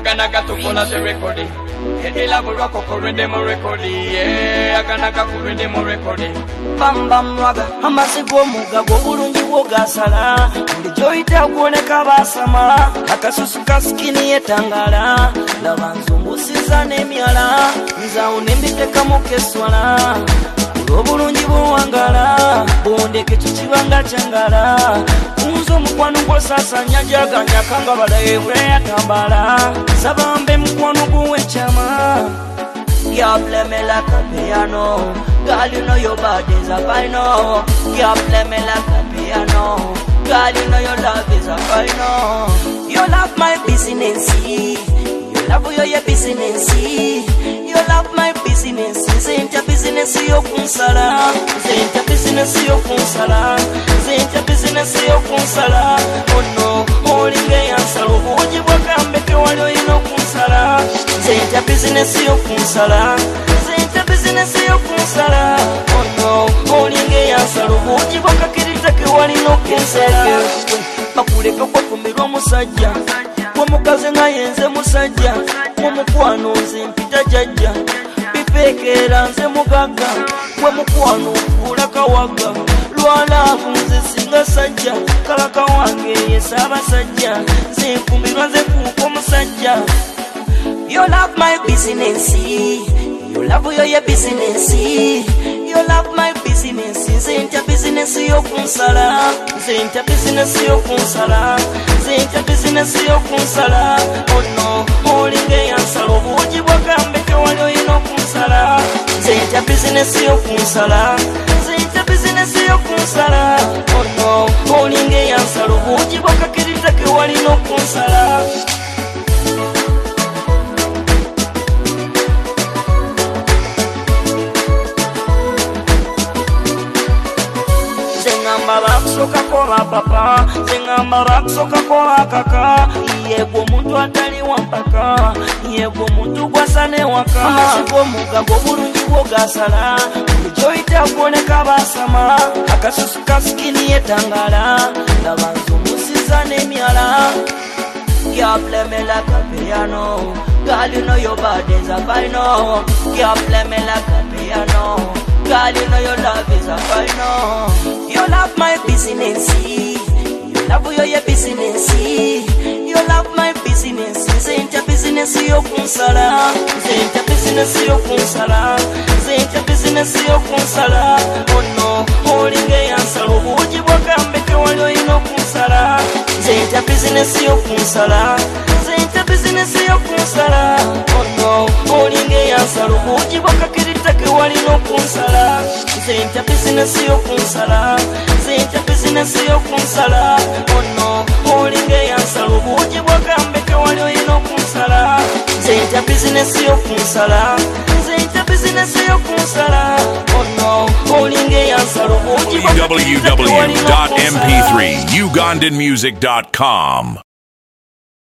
Aganaga to follow the recording. Edela buroko korende mo recording. Yeah, aganaga kurende mo recording. Bam bam waga, amasigo muga gobulungi wogasala. Ndijoita kuoneka basama, akasusu kaskini yetangala. Labanzumbusiza n'emyala, nzaune mbiteka mukeswala. Obulungi buwangala, bondeke kikibanga kyangala. Kunzo mukwano gwosasanya jaganya kanga balayewe yatambala. Sabambe mukwano guwechama. You play me like a piano. Girl, you know your body's a final. You play me like a piano. Girl, you know your love is a final. You love my business. You love your business. You love my business. Ain't your business, you kunsala. Ain't your business, you kunsala. Ain't your business, you kunsala. Oh no, holy gay answer. Would you walk and make you no kunsala? Ain't your business, you kunsala. Ain't your business, you kunsala. Oh no, holy gay answer. Would you walk a kiritake no kunsala? Makuleka kwa kumiro musajja. Mukaze nga yenze musajja, mukwano nze mpita jajja. Bipekera nze mugaga, mukwano kula kawaga. Lwalaavu nze singa sajja, kalaka wange yesaba sajja. Nze nkumbirwa nze kuko musajja. You love my business, you love your business. You love my business, ain't your business, you kunsala. Ain't your business, you kunsala. Ain't your business, you kunsala. Oh no, holy gay answer. Would you walk and make you no kunsala? Ain't your business, you kunsala. Ain't your business, you kunsala. Oh no, holy gay answer. Would you walk and make you no kunsala? Soka kola papa, zengamba raksoka kola kaka. Yego muntu atali wampaka, yego muntu gwasane waka. Amasigo mugago bulungi wogasala. Ndijoita kuoneka basama, akasusu kaskini yetangala. Labanzumbusiza n'emyala. You play me like a piano. Girl, you know your body's a final. You play me like a piano. Girl, you know your love is a final. You love my business. You love your business. You love my business. Ain't your business, you kunsala. Ain't your business, you kunsala. Ain't your business, you kunsala. Oh no, holy gay answer. Would you walk and make you no kunsala? Ain't your business, you kunsala. Ain't your business, you kunsala. Oh no, holy gay answer. Would you walk and kiritake no kunsala? Ain't your business, you kunsala. Ain't your business, you kunsala. Oh no, holy gay answer. Would you walk and make you no kunsala? Ain't your business, you kunsala. Ain't your business, you kunsala. Oh no, holy gay answer. www.mp3ugandanmusic.com